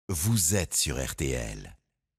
Vous êtes sur RTL.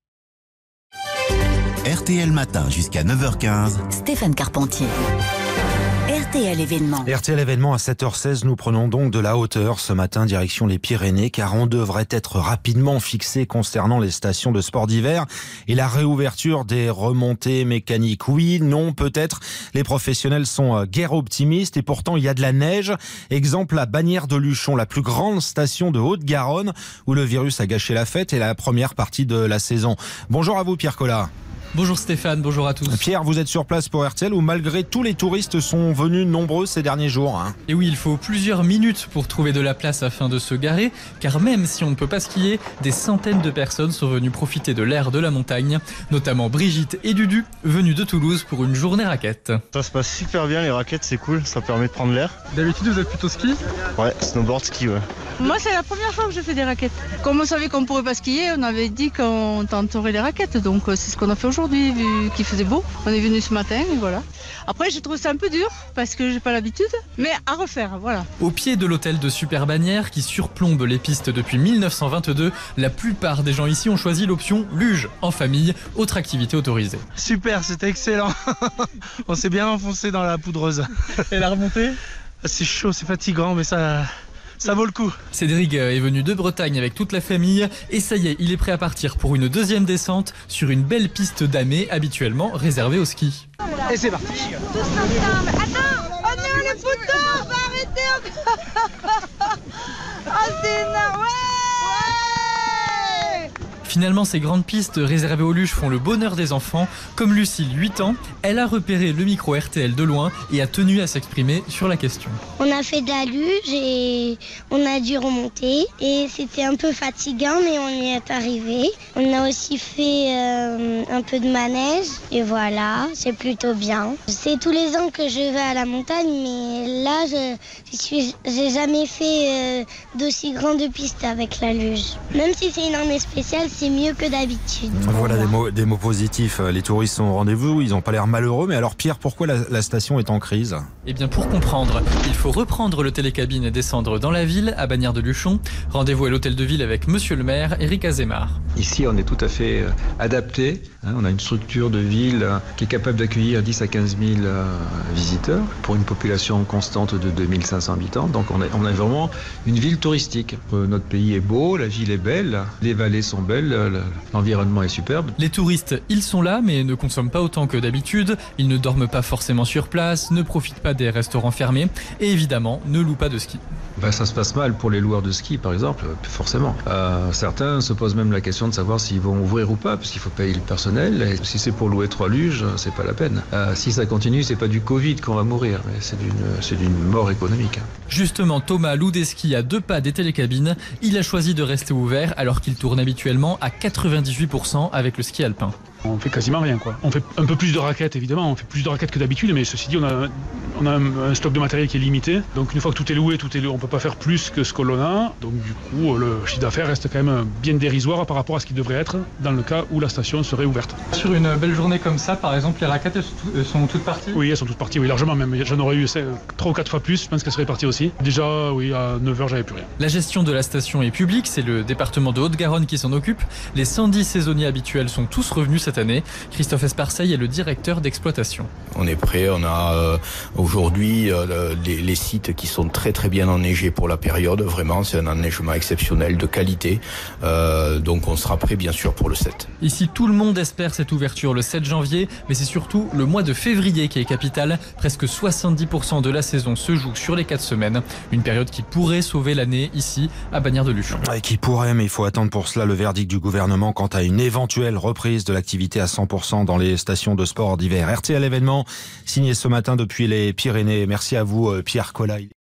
RTL Matin jusqu'à 9h15. Stéphane Carpentier. RTL événement. RTL événement à 7h16, nous prenons donc de la hauteur ce matin direction les Pyrénées car on devrait être rapidement fixé concernant les stations de sport d'hiver et la réouverture des remontées mécaniques. Oui, non, peut-être. Les professionnels sont guère optimistes et pourtant il y a de la neige. Exemple à Bagnères de Luchon, la plus grande station de Haute-Garonne où le virus a gâché la fête et la première partie de la saison. Bonjour à vous Pierre Collat. Bonjour Stéphane, bonjour à tous. Pierre, vous êtes sur place pour RTL où malgré tous les touristes sont venus nombreux ces derniers jours. Et oui, il faut plusieurs minutes pour trouver de la place afin de se garer, car même si on ne peut pas skier, des centaines de personnes sont venues profiter de l'air de la montagne, notamment Brigitte et Dudu, venus de Toulouse pour une journée raquette. Ça se passe super bien, les raquettes c'est cool, ça permet de prendre l'air. D'habitude vous êtes plutôt ski ? Ouais, snowboard, ski, ouais. Moi c'est la première fois que je fais des raquettes. Comme on savait qu'on ne pourrait pas skier, on avait dit qu'on tenterait les raquettes, donc c'est ce qu'on a fait aujourd'hui vu qu'il faisait beau. On est venu ce matin et voilà. Après j'ai trouvé ça un peu dur parce que j'ai pas l'habitude, mais à refaire, voilà. Au pied de l'hôtel de Super Bagnères qui surplombe les pistes depuis 1922, la plupart des gens ici ont choisi l'option luge en famille, autre activité autorisée. Super, c'était excellent. On s'est bien enfoncé dans la poudreuse. Et la remontée ? C'est chaud, c'est fatigant, mais ça vaut le coup. Cédric est venu de Bretagne avec toute la famille et ça y est, il est prêt à partir pour une deuxième descente sur une belle piste damée habituellement réservée au ski. Et c'est parti. Tous ensemble. Attends, on est où les photos? On va arrêter. Ah c'est énorme. Ouais. Finalement, ces grandes pistes réservées aux luges font le bonheur des enfants. Comme Lucille, 8 ans, elle a repéré le micro RTL de loin et a tenu à s'exprimer sur la question. On a fait de la luge et on a dû remonter et c'était un peu fatigant mais on y est arrivé. On a aussi fait un peu de manège et voilà, c'est plutôt bien. C'est tous les ans que je vais à la montagne mais là j'ai jamais fait d'aussi grande piste avec la luge. Même si c'est une année spéciale, c'est mieux que d'habitude. Voilà des mots positifs. Les touristes sont au rendez-vous, ils n'ont pas l'air malheureux. Mais alors Pierre, pourquoi la station est en crise ? Eh bien pour comprendre, il faut reprendre le télécabine et descendre dans la ville, à Bagnères de Luchon. Rendez-vous à l'hôtel de ville avec monsieur le maire, Éric Azémar. Ici on est tout à fait adapté. On a une structure de ville qui est capable d'accueillir 10 à 15 000 visiteurs pour une population constante de 2500 habitants. Donc on a vraiment une ville touristique. Notre pays est beau, la ville est belle, les vallées sont belles. L'environnement est superbe. Les touristes, ils sont là, mais ne consomment pas autant que d'habitude. Ils ne dorment pas forcément sur place, ne profitent pas des restaurants fermés et évidemment ne louent pas de ski. Ça se passe mal pour les loueurs de ski, par exemple, forcément. Certains se posent même la question de savoir s'ils vont ouvrir ou pas, parce qu'il faut payer le personnel. Et si c'est pour louer 3 luges, c'est pas la peine. Si ça continue, c'est pas du Covid qu'on va mourir, mais c'est d'une mort économique. Justement, Thomas loue des skis à 2 pas des télécabines. Il a choisi de rester ouvert alors qu'il tourne habituellement à 98% avec le ski alpin. On fait quasiment rien, quoi. On fait un peu plus de raquettes, évidemment. On fait plus de raquettes que d'habitude, mais ceci dit, on a un stock de matériel qui est limité. Donc une fois que tout est loué, on peut pas faire plus que ce que l'on a. Donc du coup, le chiffre d'affaires reste quand même bien dérisoire par rapport à ce qu'il devrait être dans le cas où la station serait ouverte. Sur une belle journée comme ça, par exemple, les raquettes elles sont toutes parties ? Oui, elles sont toutes parties, oui, largement même. J'en aurais eu 3 ou 4 fois plus, je pense qu'elles seraient parties aussi. Déjà, oui, à 9h, j'avais plus rien. La gestion de la station est publique, c'est le département de Haute-Garonne qui s'en occupe. Les 110 saisonniers habituels sont tous revenus cette année. Christophe Esparseil est le directeur d'exploitation. On est prêt, on a aujourd'hui les sites qui sont très très bien enneigés pour la période, vraiment c'est un enneigement exceptionnel de qualité, donc on sera prêt bien sûr pour le 7. Ici tout le monde espère cette ouverture le 7 janvier, mais c'est surtout le mois de février qui est capital, presque 70% de la saison se joue sur les 4 semaines, une période qui pourrait sauver l'année ici à Bagnères de Luchon. Ouais, qui pourrait, mais il faut attendre pour cela le verdict du gouvernement quant à une éventuelle reprise de l'activité à 100% dans les stations de sport d'hiver. RTL événement signé ce matin depuis les Pyrénées. Merci à vous Pierre Collat.